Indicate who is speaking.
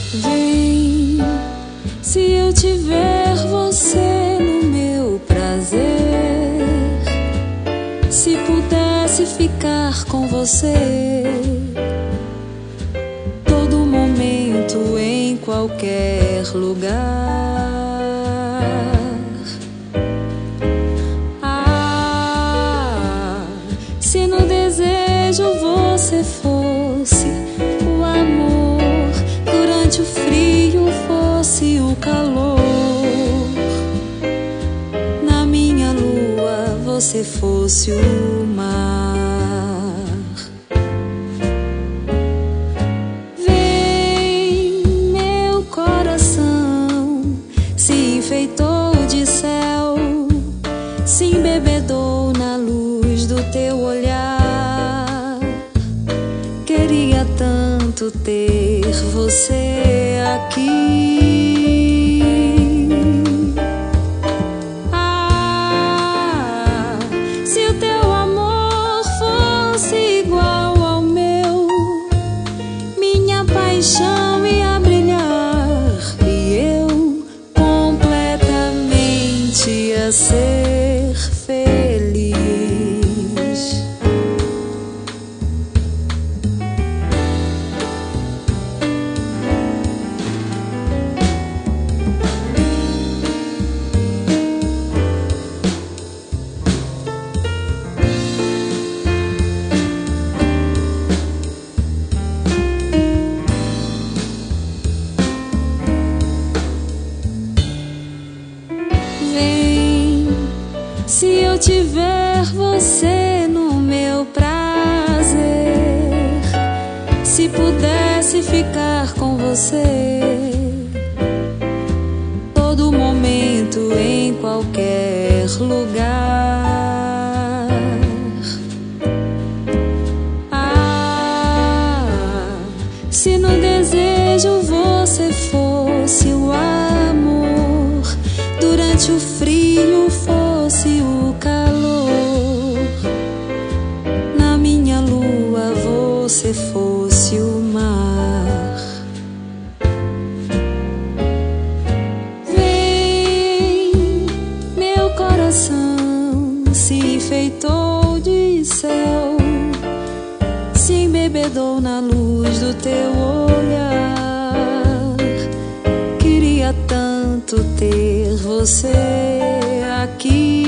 Speaker 1: Vem, se eu tiver você no meu prazer, se pudesse ficar com você todo momento, em qualquer lugar. Ah, se no desejo você fosse o amor, durante o frio fosse o calor, na minha lua você fosse o mar. Vem, meu coração se enfeitou de céu, se embebedou na luz do teu olhar. Queria tanto ter você aqui. Ah, se o teu amor fosse igual ao meu, minha paixão ia brilhar e eu completamente ia ser feliz. Vem, se eu tiver você no meu prazer, se pudesse ficar com você todo momento, em qualquer lugar. Ah, se no desejo você fosse o amor, durante o frio fosse o calor, na minha lua você fosse o mar. Vem, meu coração se enfeitou de céu, se embebedou na luz do teu olhar. Queria tanto ter você aqui.